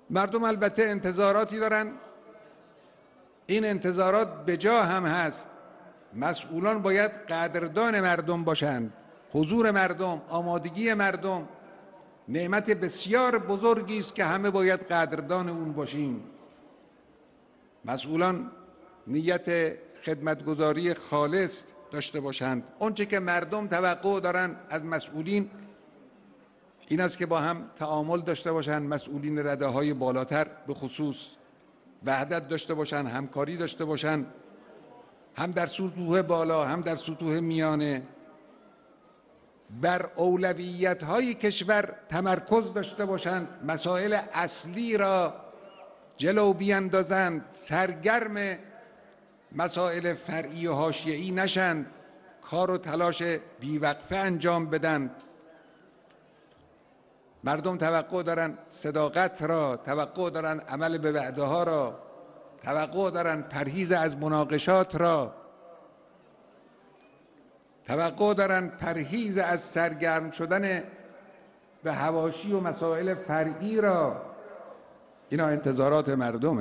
مردم البته انتظاراتی دارن، این انتظارات به جا هم هست. مسئولان باید قدردان مردم باشند. حضور مردم، آمادگی مردم نعمت بسیار بزرگی است که همه باید قدردان اون باشیم. مسئولان نیت خدمتگزاری خالص داشته باشند. اونچه که مردم توقع دارن از مسئولین این است که با هم تعامل داشته باشند. مسئولین رده‌های بالاتر به خصوص وحدت داشته باشند، همکاری داشته باشند، هم در سطوح بالا هم در سطوح میانه. بر اولویت‌های کشور تمرکز داشته باشند، مسائل اصلی را جلو بیاندازند، سرگرم مسائل فرعی و حاشیه‌ای نشند، کار و تلاش بیوقفه انجام بدن. مردم توقع دارن صداقت را، توقع دارن عمل به وعده ها را، توقع دارن پرهیز از مناقشات را، توقع دارن پرهیز از سرگرم شدن به حواشی و مسائل فرعی را. اینا انتظارات مردمه.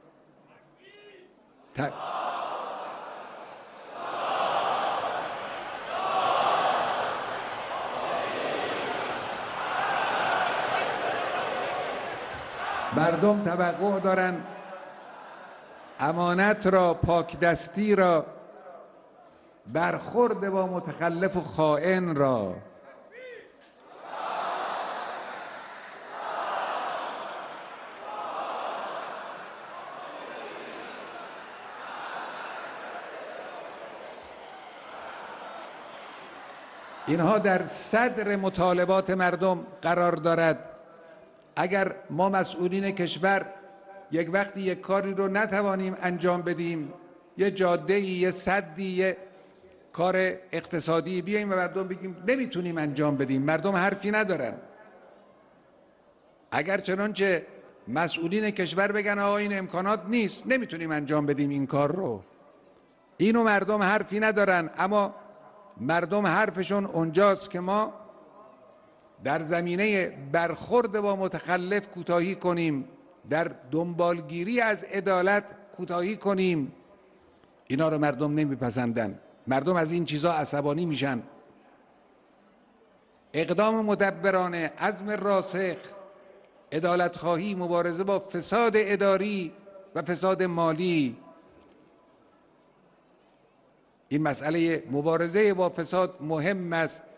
مردم توقع دارن امانت را، پاکدستی را، برخورد با متخلف و خائن را. اینها در صدر مطالبات مردم قرار دارد. اگر ما مسئولین کشور یک وقتی یک کاری رو نتوانیم انجام بدیم، یه جاده‌ای، یه سدی، یه کار اقتصادی بیاییم و مردم بگیم نمیتونیم انجام بدیم، مردم حرفی ندارن. اگر چنانچه مسئولین کشور بگن آقا این امکانات نیست، نمیتونیم انجام بدیم این کار رو، اینو مردم حرفی ندارن. اما مردم حرفشون اونجاست که ما در زمینه برخورد با متخلف کوتاهی کنیم، در دنبالگیری از عدالت کوتاهی کنیم. اینا رو مردم نمیپسندن. مردم از این چیزا عصبانی میشن. اقدام مدبرانه، عزم راسخ، عدالت خواهی، مبارزه با فساد اداری و فساد مالی. این مسئله مبارزه با فساد مهم است.